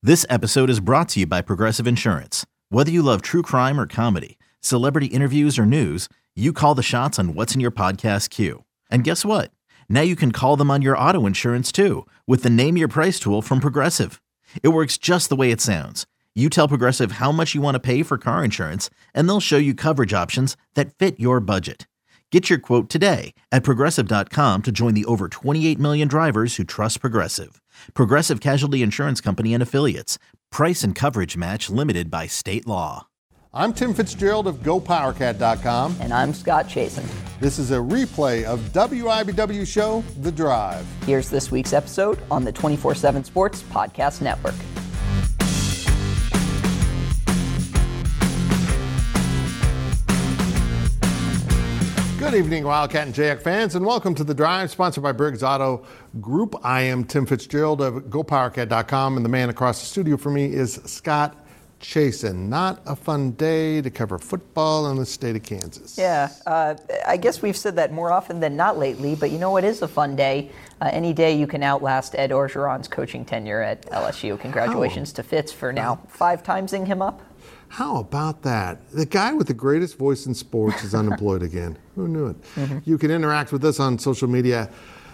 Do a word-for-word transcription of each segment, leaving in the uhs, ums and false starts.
This episode is brought to you by Progressive Insurance. Whether you love true crime or comedy, celebrity interviews or news, you call the shots on what's in your podcast queue. And guess what? Now you can call them on your auto insurance too with the Name Your Price tool from Progressive. It works just the way it sounds. You tell Progressive how much you want to pay for car insurance, and they'll show you coverage options that fit your budget. Get your quote today at Progressive dot com to join the over twenty-eight million drivers who trust Progressive. Progressive Casualty Insurance Company and Affiliates. Price and coverage match limited by state law. I'm Tim Fitzgerald of Go Power Cat dot com. And I'm Scott Chasen. This is a replay of W I B W show, The Drive. Here's this week's episode on the twenty-four seven Sports Podcast Network. Good evening, Wildcat and J A C fans, and welcome to The Drive, sponsored by Briggs Auto Group. I am Tim Fitzgerald of Go Power Cat dot com, and the man across the studio for me is Scott Chasen. Not a fun day to cover football in the state of Kansas. Yeah, uh, I guess we've said that more often than not lately, but you know what is a fun day? Uh, any day you can outlast Ed Orgeron's coaching tenure at L S U. Congratulations How? to Fitz for now five timesing him up. How about that? The guy with the greatest voice in sports is unemployed again. Who knew it? Mm-hmm. You can interact with us on social media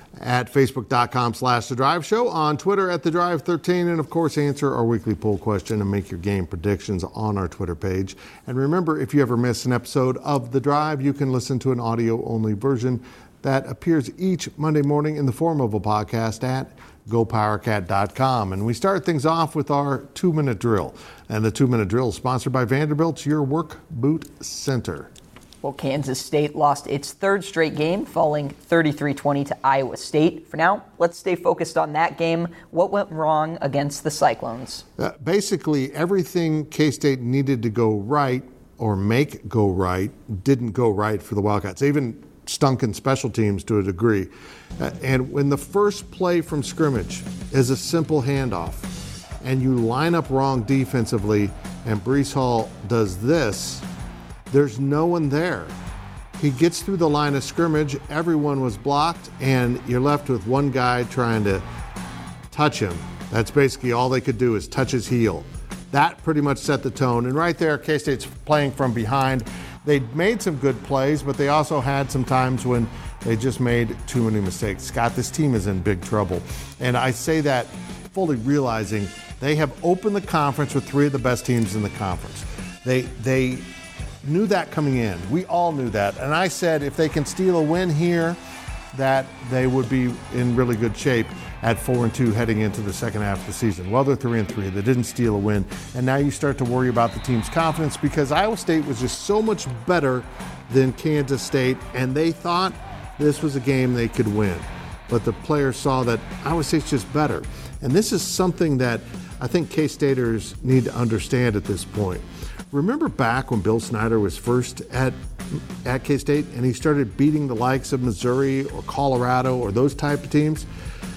at facebook dot com slash The Drive Show, on Twitter at The Drive thirteen, and of course answer our weekly poll question and make your game predictions on our Twitter page. And remember, if you ever miss an episode of The Drive, you can listen to an audio-only version that appears each Monday morning in the form of a podcast at Go Power Cat dot com. And we start things off with our two-minute drill. And the two-minute drill is sponsored by Vanderbilt's Your Work Boot Center. Well, Kansas State lost its third straight game, falling thirty-three twenty to Iowa State. For now, let's stay focused on that game. What went wrong against the Cyclones? Uh, basically, everything K-State needed to go right or make go right didn't go right for the Wildcats. They even stunk in special teams to a degree. Uh, and when the first play from scrimmage is a simple handoff and you line up wrong defensively and Breece Hall does this, there's no one there. He gets through the line of scrimmage, everyone was blocked, and you're left with one guy trying to touch him. That's basically all they could do is touch his heel. That pretty much set the tone. And right there, K-State's playing from behind. They made some good plays, but they also had some times when they just made too many mistakes. Scott, this team is in big trouble. And I say that fully realizing they have opened the conference with three of the best teams in the conference. They they knew that coming in. We all knew that. And I said if they can steal a win here, that they would be in really good shape at four and two heading into the second half of the season. Well, they're three and three. They didn't steal a win. And now you start to worry about the team's confidence because Iowa State was just so much better than Kansas State, and they thought this was a game they could win. But the players saw that Iowa State's just better. And this is something that I think K-Staters need to understand at this point. Remember back when Bill Snyder was first at at K-State and he started beating the likes of Missouri or Colorado or those type of teams?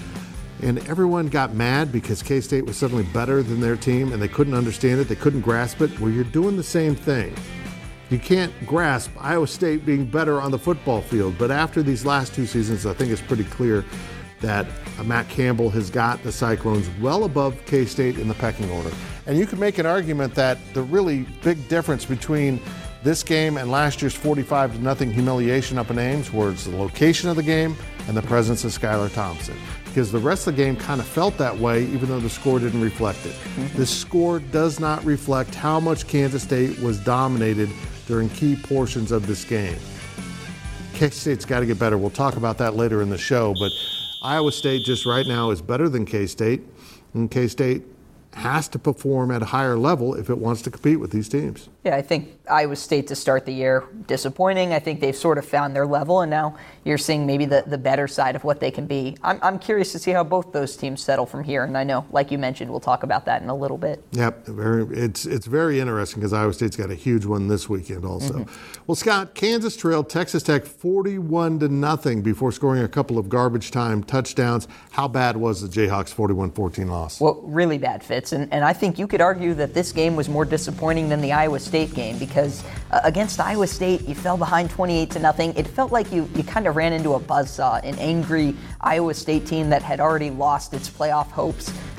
And everyone got mad because K-State was suddenly better than their team and they couldn't understand it, they couldn't grasp it. Well, you're doing the same thing. You can't grasp Iowa State being better on the football field, but after these last two seasons, I think it's pretty clear that Matt Campbell has got the Cyclones well above K-State in the pecking order. And you could make an argument that the really big difference between this game and last year's forty-five to nothing humiliation up in Ames was the location of the game and the presence of Skylar Thompson. Because the rest of the game kind of felt that way, even though the score didn't reflect it. Mm-hmm. The score does not reflect how much Kansas State was dominated during key portions of this game. K-State's got to get better. We'll talk about that later in the show, but Iowa State just right now is better than K-State, and K-State has to perform at a higher level if it wants to compete with these teams. Yeah, I think Iowa State to start the year, disappointing. I think they've sort of found their level, and now you're seeing maybe the, the better side of what they can be. I'm, I'm curious to see how both those teams settle from here, and I know, like you mentioned, we'll talk about that in a little bit. Yep, very, it's it's very interesting because Iowa State's got a huge one this weekend also. Mm-hmm. Well, Scott, Kansas trailed Texas Tech forty-one to nothing before scoring a couple of garbage time touchdowns. How bad was the Jayhawks' forty-one fourteen loss? Well, really bad, Fitz, and, and I think you could argue that this game was more disappointing than the Iowa State game because uh, against Iowa State, you fell behind twenty-eight to nothing. It felt like you, you kind of ran into a buzzsaw, an angry Iowa State team that had already lost its playoff hopes.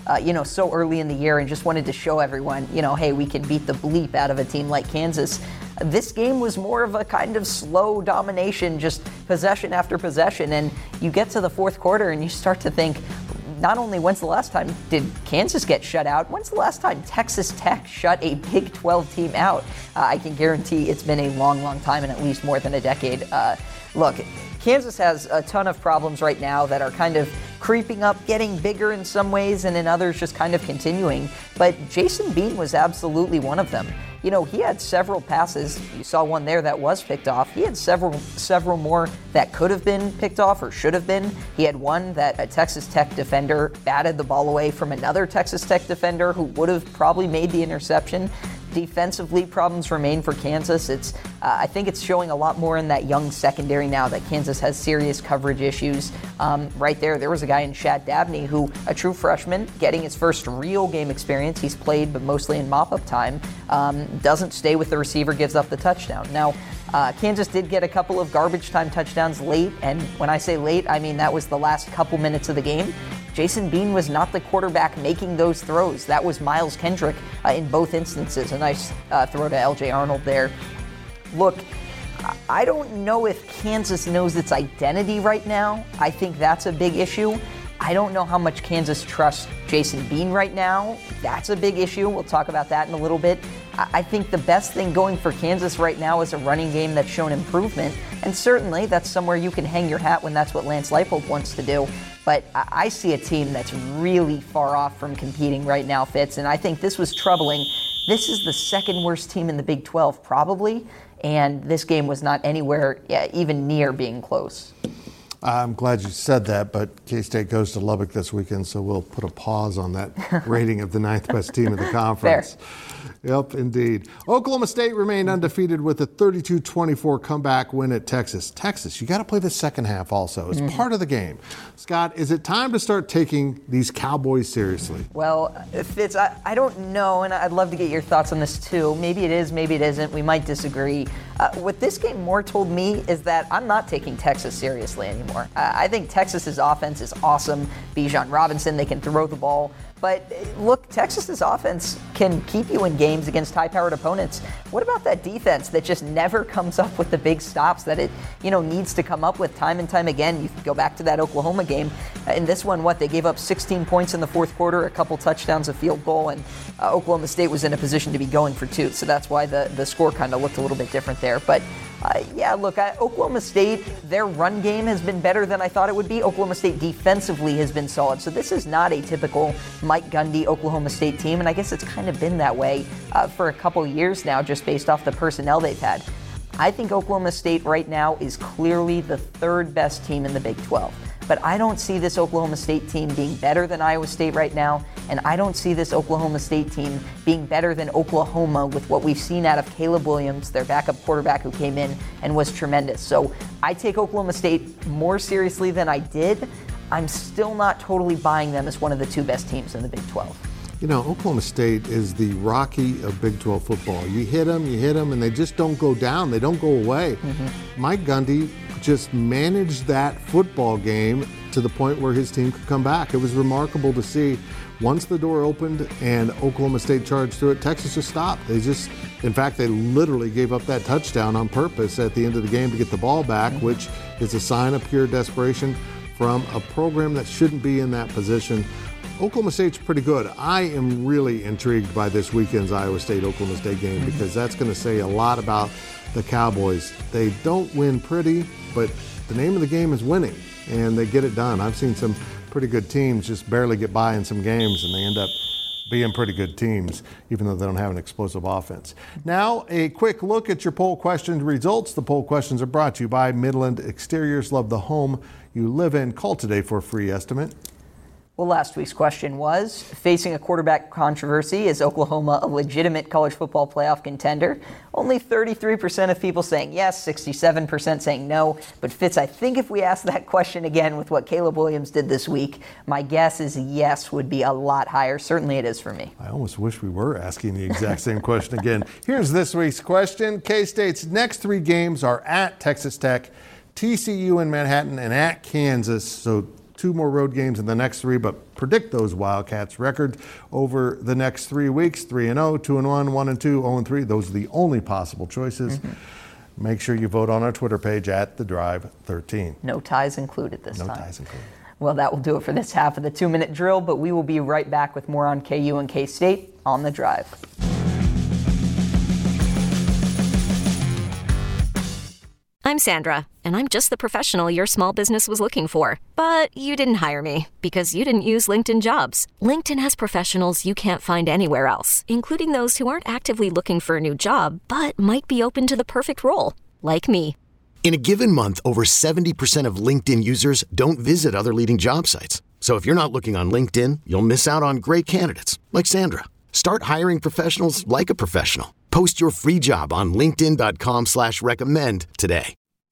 uh, you know, so early in the year and just wanted to show everyone, you know, hey, we can beat the bleep out of a team like Kansas. This game was more of a kind of slow domination, just possession after possession. And you get to the fourth quarter and you start to think, not only when's the last time did Kansas get shut out, when's the last time Texas Tech shut a Big twelve team out? Uh, I can guarantee it's been a long, long time, and at least more than a decade. Uh, look, Kansas has a ton of problems right now that are kind of creeping up, getting bigger in some ways, and in others just kind of continuing. But Jason Bean was absolutely one of them. You know, he had several passes. You saw one there that was picked off. He had several several more that could have been picked off or should have been. He had one that a Texas Tech defender batted the ball away from another Texas Tech defender who would have probably made the interception. Defensively, problems remain for Kansas. It's, uh, I think it's showing a lot more in that young secondary now that Kansas has serious coverage issues. Um, right there, there was a guy in Shad Dabney who, a true freshman, getting his first real game experience. He's played, but mostly in mop-up time. Um, doesn't stay with the receiver, gives up the touchdown. Now, uh, Kansas did get a couple of garbage time touchdowns late, and when I say late, I mean that was the last couple minutes of the game. Jason Bean was not the quarterback making those throws. That was Miles Kendrick uh, in both instances. A nice uh, throw to L J Arnold there. Look, I don't know if Kansas knows its identity right now. I think that's a big issue. I don't know how much Kansas trusts Jason Bean right now. That's a big issue. We'll talk about that in a little bit. I think the best thing going for Kansas right now is a running game that's shown improvement. And certainly that's somewhere you can hang your hat when that's what Lance Leipold wants to do. But I see a team that's really far off from competing right now, Fitz, and I think this was troubling. This is the second worst team in the Big twelve, probably, and this game was not anywhere yeah, even near being close. I'm glad you said that, but K-State goes to Lubbock this weekend, so we'll put a pause on that rating of the ninth best team in the conference. Fair. Yep, indeed. Oklahoma State remained undefeated with a thirty-two twenty-four comeback win at Texas. Texas, you got to play the second half also as mm-hmm. part of the game. Scott, is it time to start taking these Cowboys seriously? Well, Fitz, I, I don't know, and I'd love to get your thoughts on this too. Maybe it is, maybe it isn't. We might disagree. Uh, what this game more told me is that I'm not taking Texas seriously anymore. Uh, I think Texas's offense is awesome. Bijan Robinson, they can throw the ball. But look, Texas's offense can keep you in games against high-powered opponents. What about that defense that just never comes up with the big stops that it, you know, needs to come up with time and time again? You can go back to that Oklahoma game. In this one, what, they gave up sixteen points in the fourth quarter, a couple touchdowns, a field goal, and uh, Oklahoma State was in a position to be going for two. So that's why the, the score kind of looked a little bit different there. But Uh, yeah, look, I, Oklahoma State, their run game has been better than I thought it would be. Oklahoma State defensively has been solid. So this is not a typical Mike Gundy Oklahoma State team, and I guess it's kind of been that way uh, for a couple years now, just based off the personnel they've had. I think Oklahoma State right now is clearly the third best team in the Big twelve. But I don't see this Oklahoma State team being better than Iowa State right now, and I don't see this Oklahoma State team being better than Oklahoma with what we've seen out of Caleb Williams, their backup quarterback who came in and was tremendous. So I take Oklahoma State more seriously than I did. I'm still not totally buying them as one of the two best teams in the Big twelve. You know, Oklahoma State is the Rocky of Big twelve football. You hit them, you hit them, and they just don't go down. They don't go away. Mm-hmm. Mike Gundy just managed that football game to the point where his team could come back. It was remarkable to see. Once the door opened and Oklahoma State charged through it, Texas just stopped. They just, in fact, they literally gave up that touchdown on purpose at the end of the game to get the ball back, mm-hmm. which is a sign of pure desperation from a program that shouldn't be in that position. Oklahoma State's pretty good. I am really intrigued by this weekend's Iowa State-Oklahoma State game mm-hmm. because that's going to say a lot about the Cowboys. They don't win pretty, but the name of the game is winning, and they get it done. I've seen some pretty good teams just barely get by in some games, and they end up being pretty good teams, even though they don't have an explosive offense. Now, a quick look at your poll question results. The poll questions are brought to you by Midland Exteriors. Love the home you live in. Call today for a free estimate. Well, last week's question was, facing a quarterback controversy, is Oklahoma a legitimate college football playoff contender? Only thirty-three percent of people saying yes, sixty-seven percent saying no. But Fitz, I think if we ask that question again with what Caleb Williams did this week, my guess is yes would be a lot higher. Certainly it is for me. I almost wish we were asking the exact same question again. Here's this week's question. K-State's next three games are at Texas Tech, T C U in Manhattan, and at Kansas. So two more road games in the next three, but predict those Wildcats records over the next three weeks. three and oh, two and one, one and two, oh and three. Those are the only possible choices. Mm-hmm. Make sure you vote on our Twitter page at The Drive thirteen. No ties included this no time. No ties included. Well, that will do it for this half of the two-minute drill, but we will be right back with more on K U and K-State on The Drive. I'm Sandra, and I'm just the professional your small business was looking for. But you didn't hire me because you didn't use LinkedIn Jobs. LinkedIn has professionals you can't find anywhere else, including those who aren't actively looking for a new job, but might be open to the perfect role, like me. In a given month, over seventy percent of LinkedIn users don't visit other leading job sites. So if you're not looking on LinkedIn, you'll miss out on great candidates like Sandra. Start hiring professionals like a professional. Post your free job on linkedin.com slash recommend today.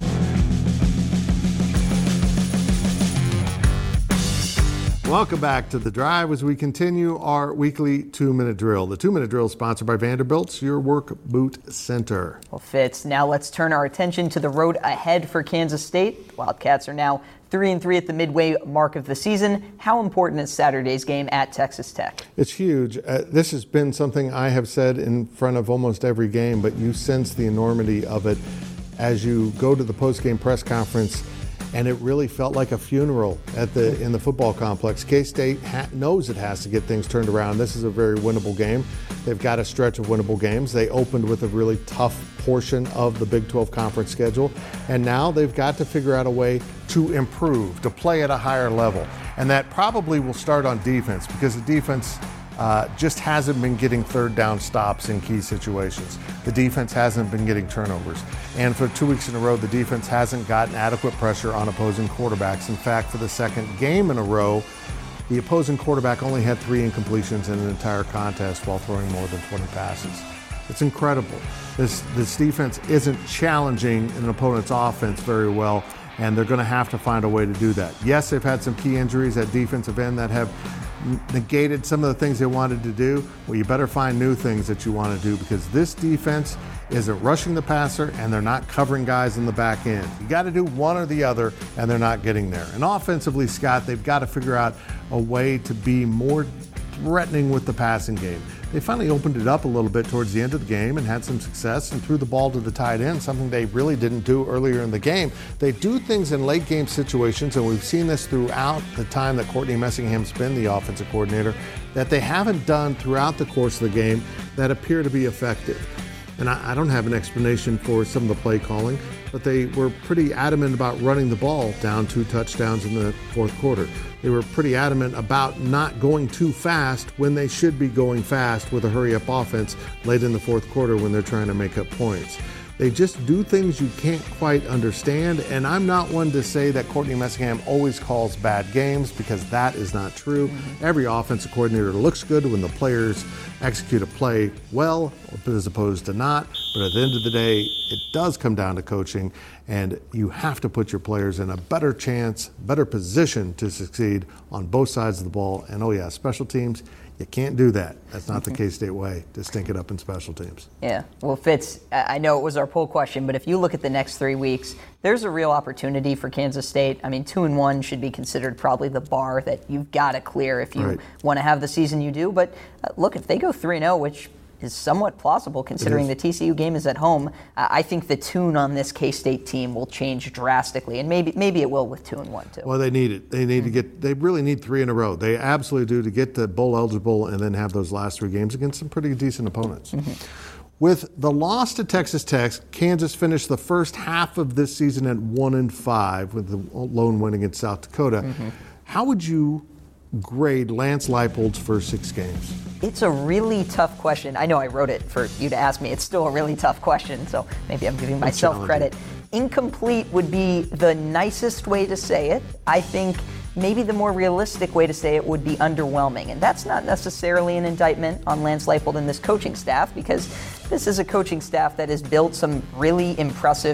Welcome back to The Drive as we continue our weekly two-minute drill. The two-minute drill is sponsored by Vanderbilt's Your Work Boot Center. Well, Fitz, now let's turn our attention to the road ahead for Kansas State. The Wildcats are now three and three at the midway mark of the season. How important is Saturday's game at Texas Tech? It's huge. Uh, this has been something I have said in front of almost every game, but you sense the enormity of it as you go to the post-game press conference. And it really felt like a funeral at the in the football complex. K-State ha- knows it has to get things turned around. This is a very winnable game. They've got a stretch of winnable games. They opened with a really tough portion of the Big twelve conference schedule. And now they've got to figure out a way to improve, to play at a higher level. And that probably will start on defense because the defense Uh, just hasn't been getting third down stops in key situations. The defense hasn't been getting turnovers. And for two weeks in a row, the defense hasn't gotten adequate pressure on opposing quarterbacks. In fact, for the second game in a row, the opposing quarterback only had three incompletions in an entire contest while throwing more than twenty passes. It's incredible. This, this defense isn't challenging an opponent's offense very well, and they're going to have to find a way to do that. Yes, they've had some key injuries at defensive end that have negated some of the things they wanted to do. Well, you better find new things that you want to do because this defense isn't rushing the passer and they're not covering guys in the back end. You got to do one or the other, and they're not getting there. And offensively, Scott, they've got to figure out a way to be more threatening with the passing game. They finally opened it up a little bit towards the end of the game and had some success and threw the ball to the tight end, something they really didn't do earlier in the game. They do things in late game situations, and we've seen this throughout the time that Courtney Messingham's been the offensive coordinator, that they haven't done throughout the course of the game that appear to be effective. And I, I don't have an explanation for some of the play calling, but they were pretty adamant about running the ball down two touchdowns in the fourth quarter. They were pretty adamant about not going too fast when they should be going fast with a hurry-up offense late in the fourth quarter when they're trying to make up points. They just do things you can't quite understand, and I'm not one to say that Courtney Messingham always calls bad games because that is not true. Mm-hmm. Every offensive coordinator looks good when the players execute a play well as opposed to not, but at the end of the day, it does come down to coaching, and you have to put your players in a better chance, better position to succeed on both sides of the ball. And oh yeah, special teams, you can't do that. That's not the K-State way to stink it up in special teams. Yeah. Well, Fitz, I know it was our poll question, but if you look at the next three weeks, there's a real opportunity for Kansas State. I mean, two and one should be considered probably the bar that you've got to clear if you right. want to have the season you do. But uh, look, if they go three and oh, which is somewhat plausible considering the T C U game is at home, uh, I think the tune on this K-State team will change drastically, and maybe maybe it will with two and one too. Well, they need it. They need mm-hmm. to get. They really need three in a row. They absolutely do to get the bowl eligible and then have those last three games against some pretty decent opponents. Mm-hmm. With the loss to Texas Tech, Kansas finished the first half of this season at one and five with the lone win against South Dakota. Mm-hmm. How would you grade Lance Leipold's first six games? It's a really tough question. I know I wrote it for you to ask me. It's still a really tough question, so maybe I'm giving myself credit. Incomplete would be the nicest way to say it. I think maybe the more realistic way to say it would be underwhelming. And that's not necessarily an indictment on Lance Leipold and this coaching staff, because this is a coaching staff that has built some really impressive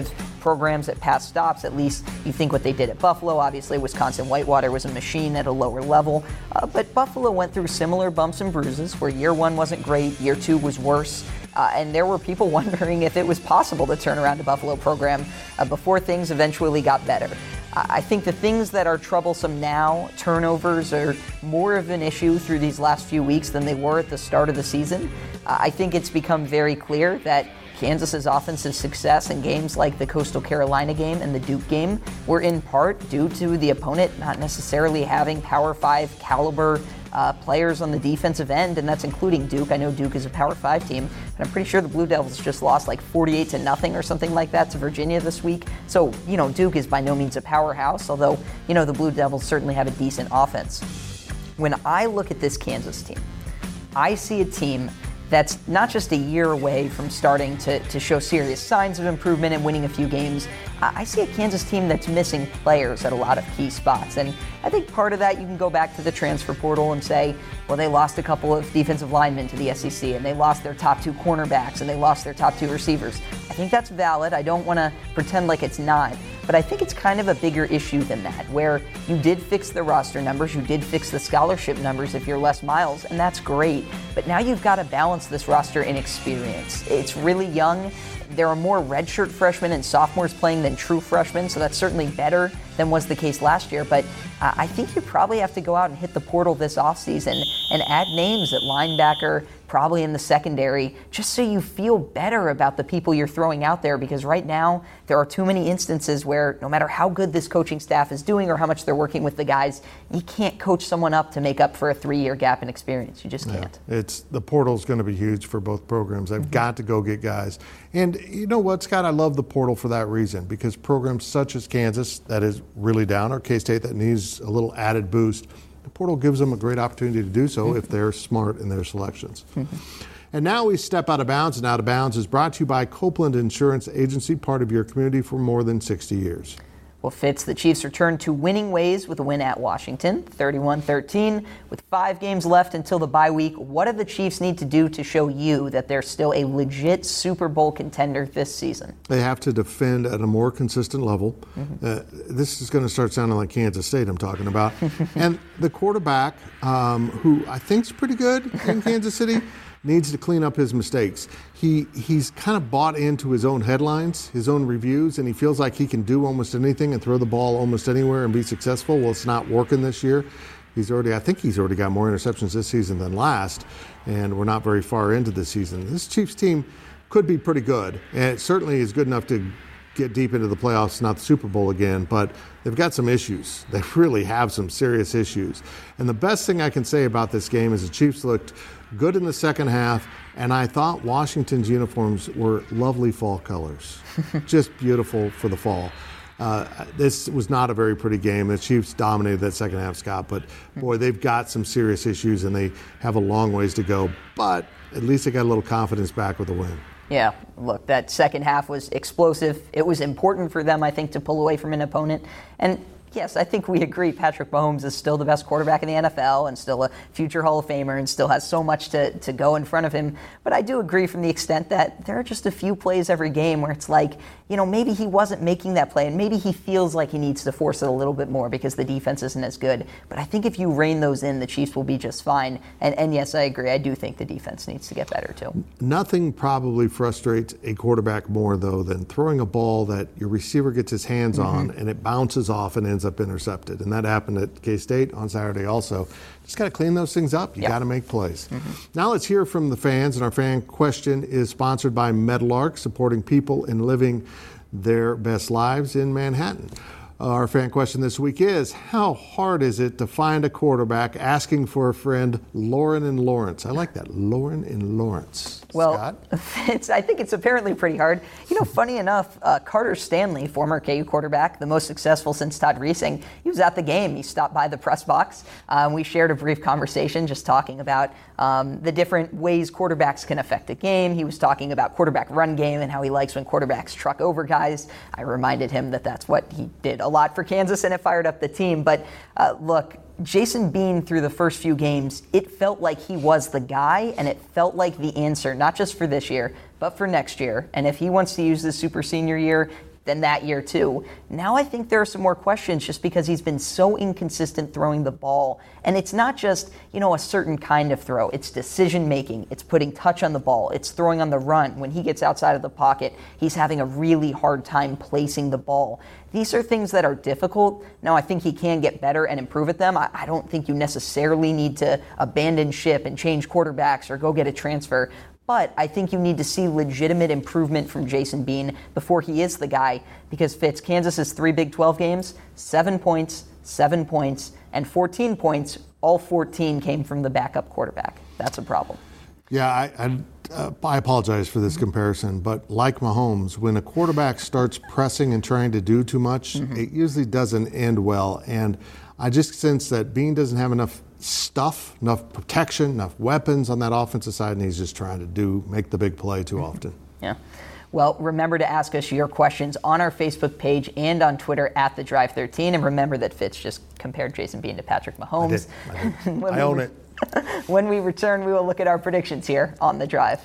programs at past stops. At least you think what they did at Buffalo. Obviously, Wisconsin Whitewater was a machine at a lower level. Uh, but Buffalo went through similar bumps and bruises where year one wasn't great, year two was worse. Uh, and there were people wondering if it was possible to turn around a Buffalo program uh, before things eventually got better. I think the things that are troublesome now, turnovers, are more of an issue through these last few weeks than they were at the start of the season. Uh, I think it's become very clear that Kansas's offensive success in games like the Coastal Carolina game and the Duke game were in part due to the opponent not necessarily having Power Five caliber uh, players on the defensive end, and that's including Duke. I know Duke is a Power Five team, but I'm pretty sure the Blue Devils just lost like forty-eight to nothing or something like that to Virginia this week. So, you know, Duke is by no means a powerhouse, although, you know, the Blue Devils certainly have a decent offense. When I look at this Kansas team, I see a team that's not just a year away from starting to, to show serious signs of improvement and winning a few games. I see a Kansas team that's missing players at a lot of key spots. And I think part of that you can go back to the transfer portal and say, well, they lost a couple of defensive linemen to the S E C, and they lost their top two cornerbacks, and they lost their top two receivers. I think that's valid. I don't want to pretend like it's not. But I think it's kind of a bigger issue than that, where you did fix the roster numbers, you did fix the scholarship numbers if you're Les Miles, and that's great. But now you've got to balance this roster in experience. It's really young. There are more redshirt freshmen and sophomores playing than true freshmen, so that's certainly better than was the case last year. But uh, I think you probably have to go out and hit the portal this offseason and add names at linebacker, probably in the secondary, just so you feel better about the people you're throwing out there, because right now there are too many instances where no matter how good this coaching staff is doing or how much they're working with the guys, you can't coach someone up to make up for a three-year gap in experience. You just can't. Yeah, it's the portal's going to be huge for both programs. They've mm-hmm. got to go get guys. And you know what, Scott? I love the portal for that reason, because programs such as Kansas, that is really down, or K-State that needs a little added boost, the portal gives them a great opportunity to do so mm-hmm. if they're smart in their selections. Mm-hmm. And now we step out of bounds, and Out of Bounds is brought to you by Copeland Insurance Agency, part of your community for more than sixty years. Well, Fitz, the Chiefs return to winning ways with a win at Washington, thirty-one thirteen. With five games left until the bye week, what do the Chiefs need to do to show you that they're still a legit Super Bowl contender this season? They have to defend at a more consistent level. Mm-hmm. Uh, this is going to start sounding like Kansas State I'm talking about. And the quarterback, um, who I think is pretty good in Kansas City, needs to clean up his mistakes. He he's kind of bought into his own headlines, his own reviews, and he feels like he can do almost anything and throw the ball almost anywhere and be successful. Well, it's not working this year. He's already, I think he's already got more interceptions this season than last, and we're not very far into the season. This Chiefs team could be pretty good, and it certainly is good enough to get deep into the playoffs, not the Super Bowl again, but they've got some issues. They really have some serious issues. And the best thing I can say about this game is the Chiefs looked good in the second half, and I thought Washington's uniforms were lovely fall colors. Just beautiful for the fall. Uh, this was not a very pretty game. The Chiefs dominated that second half, Scott, but boy, they've got some serious issues, and they have a long ways to go. But at least they got a little confidence back with the win. Yeah, look, that second half was explosive. It was important for them, I think, to pull away from an opponent. And yes, I think we agree Patrick Mahomes is still the best quarterback in the N F L and still a future Hall of Famer and still has so much to, to go in front of him. But I do agree from the extent that there are just a few plays every game where it's like, you know, maybe he wasn't making that play and maybe he feels like he needs to force it a little bit more because the defense isn't as good. But I think if you rein those in, the Chiefs will be just fine. And, and yes, I agree. I do think the defense needs to get better too. Nothing probably frustrates a quarterback more, though, than throwing a ball that your receiver gets his hands mm-hmm. on and it bounces off and ends up intercepted. And that happened at K-State on Saturday also. Just got to clean those things up. You yep. got to make plays. Mm-hmm. Now let's hear from the fans. And our fan question is sponsored by Meadowlark, supporting people in living their best lives in Manhattan. Our fan question this week is, how hard is it to find a quarterback? Asking for a friend, Lauren and Lawrence. I like that, Lauren and Lawrence. Well, Scott? it's, I think it's apparently pretty hard. You know, funny enough, uh, Carter Stanley, former K U quarterback, the most successful since Todd Reesing, he was at the game. He stopped by the press box. Um, we shared a brief conversation just talking about um, the different ways quarterbacks can affect a game. He was talking about quarterback run game and how he likes when quarterbacks truck over guys. I reminded him that that's what he did a lot for Kansas, and it fired up the team. But uh, look, Jason Bean, through the first few games, it felt like he was the guy, and it felt like the answer, not just for this year, but for next year. And if he wants to use this super senior year, than that year too. Now I think there are some more questions just because he's been so inconsistent throwing the ball. And it's not just, you know, a certain kind of throw. It's decision making. It's putting touch on the ball. It's throwing on the run. When he gets outside of the pocket, he's having a really hard time placing the ball. These are things that are difficult. Now, I think he can get better and improve at them. I, I don't think you necessarily need to abandon ship and change quarterbacks or go get a transfer. But I think you need to see legitimate improvement from Jason Bean before he is the guy. Because Fitz, Kansas's three Big twelve games, seven points, seven points, and fourteen points. All fourteen came from the backup quarterback. That's a problem. Yeah, I, I, uh, I apologize for this comparison, but like Mahomes, when a quarterback starts pressing and trying to do too much, mm-hmm. it usually doesn't end well. And I just sense that Bean doesn't have enough stuff, enough protection, enough weapons on that offensive side, and he's just trying to do make the big play too often. Yeah. Well, remember to ask us your questions on our Facebook page and on Twitter at The Drive thirteen. And remember that Fitz just compared Jason Bean to Patrick Mahomes. I did. I, did. I own re- it. When we return, we will look at our predictions here on The Drive.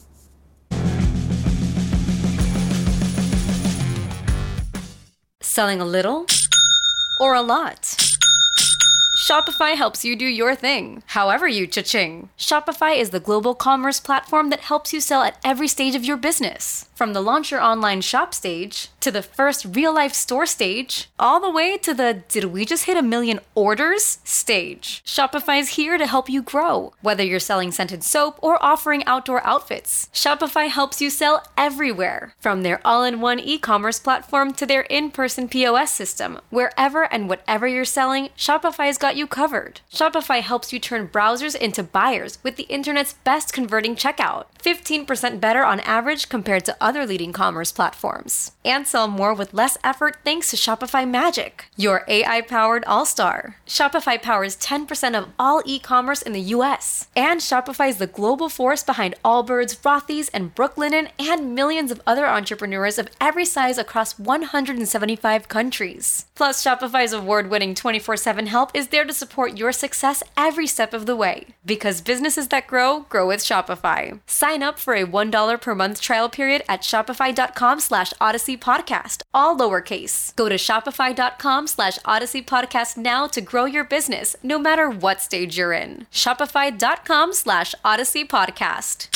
Selling a little or a lot? Shopify helps you do your thing, however you cha-ching. Shopify is the global commerce platform that helps you sell at every stage of your business. From the launch your online shop stage, to the first real-life store stage, all the way to the did we just hit a million orders stage. Shopify's here to help you grow. Whether you're selling scented soap or offering outdoor outfits, Shopify helps you sell everywhere. From their all-in-one e-commerce platform to their in-person P O S system, wherever and whatever you're selling, Shopify's got you covered. Shopify helps you turn browsers into buyers with the internet's best converting checkout. fifteen percent better on average compared to other leading commerce platforms. And sell more with less effort thanks to Shopify Magic, your A I-powered all-star. Shopify powers ten percent of all e-commerce in the U S. And Shopify is the global force behind Allbirds, Rothy's, and Brooklinen, and millions of other entrepreneurs of every size across one hundred seventy-five countries. Plus, Shopify's award-winning twenty-four seven help is there to support your success every step of the way. Because businesses that grow, grow with Shopify. Sign up for a one dollar per month trial period at shopify.com slash Odyssey Podcast, all lowercase. Go to shopify.com slash Odyssey Podcast now to grow your business, no matter what stage you're in. Shopify.com slash Odyssey Podcast.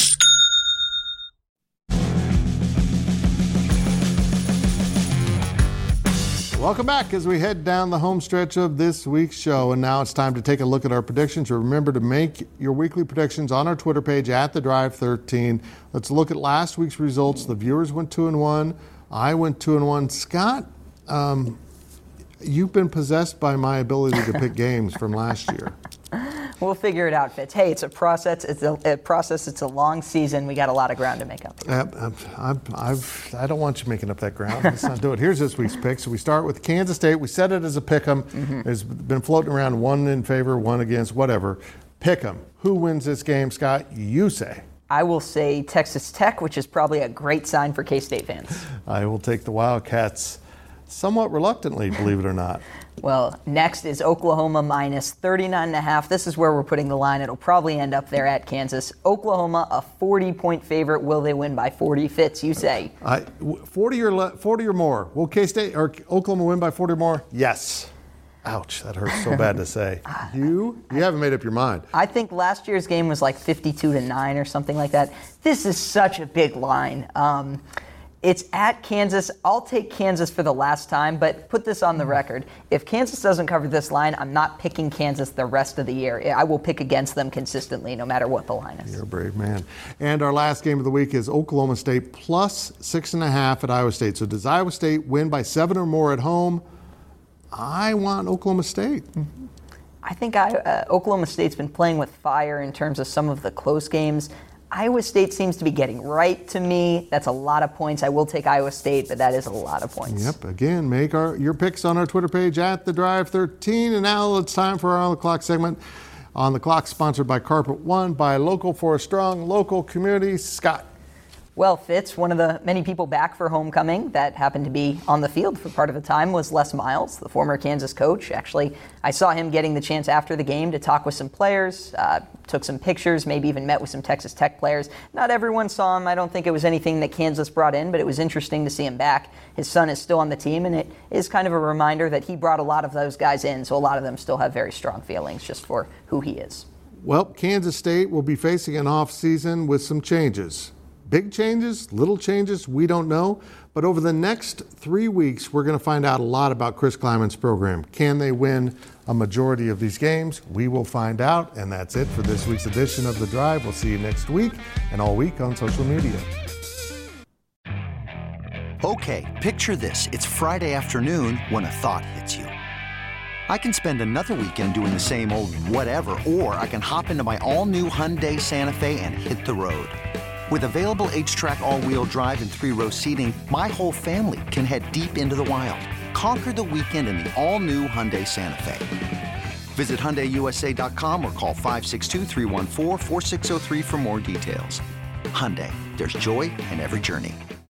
Welcome back as we head down the home stretch of this week's show. And now it's time to take a look at our predictions. Remember to make your weekly predictions on our Twitter page at The Drive thirteen. Let's look at last week's results. The viewers went two and one. I went two and one. Scott, um, you've been possessed by my ability to pick games from last year. We'll figure it out, Fitz. Hey, it's a process. It's a, a process. It's a long season. We got a lot of ground to make up. Uh, I've, I've, I don't want you making up that ground. Let's not do it. Here's this week's pick. So we start with Kansas State. We set it as a pick 'em. Mm-hmm. There's been floating around one in favor, one against, whatever. Pick 'em. Who wins this game, Scott? You say. I will say Texas Tech, which is probably a great sign for K-State fans. I will take the Wildcats somewhat reluctantly, believe it or not. Well, next is Oklahoma minus thirty-nine and a half. This is where we're putting the line. It'll probably end up there at Kansas. Oklahoma, a forty-point favorite. Will they win by forty? Fitz, you say? I, forty or le, forty or more. Will K-State or Oklahoma win by forty or more? Yes. Ouch, that hurts so bad to say. You? You haven't made up your mind. I think last year's game was like fifty-two to nine or something like that. This is such a big line. Um, It's at Kansas. I'll take Kansas for the last time, but put this on the record. If Kansas doesn't cover this line, I'm not picking Kansas the rest of the year. I will pick against them consistently, no matter what the line is. You're a brave man. And our last game of the week is Oklahoma State plus six and a half at Iowa State. So does Iowa State win by seven or more at home? I want Oklahoma State. Mm-hmm. I think I, uh, Oklahoma State's been playing with fire in terms of some of the close games. Iowa State seems to be getting right to me. That's a lot of points. I will take Iowa State, but that is a lot of points. Yep. Again, make our your picks on our Twitter page at The Drive thirteen. And now it's time for our On the Clock segment. On the Clock, sponsored by Carpet One, by Local for a Strong Local Community. Scott. Well, Fitz, one of the many people back for homecoming that happened to be on the field for part of the time was Les Miles, the former Kansas coach. Actually, I saw him getting the chance after the game to talk with some players, uh, took some pictures, maybe even met with some Texas Tech players. Not everyone saw him. I don't think it was anything that Kansas brought in, but it was interesting to see him back. His son is still on the team, and it is kind of a reminder that he brought a lot of those guys in, so a lot of them still have very strong feelings just for who he is. Well, Kansas State will be facing an off season with some changes. Big changes, little changes, we don't know. But over the next three weeks, we're going to find out a lot about Chris Klieman's program. Can they win a majority of these games? We will find out. And that's it for this week's edition of The Drive. We'll see you next week and all week on social media. Okay, picture this. It's Friday afternoon when a thought hits you. I can spend another weekend doing the same old whatever, or I can hop into my all-new Hyundai Santa Fe and hit the road. With available H-Track all-wheel drive and three-row seating, my whole family can head deep into the wild. Conquer the weekend in the all-new Hyundai Santa Fe. Visit Hyundai U S A dot com or call five six two, three one four, four six zero three for more details. Hyundai, there's joy in every journey.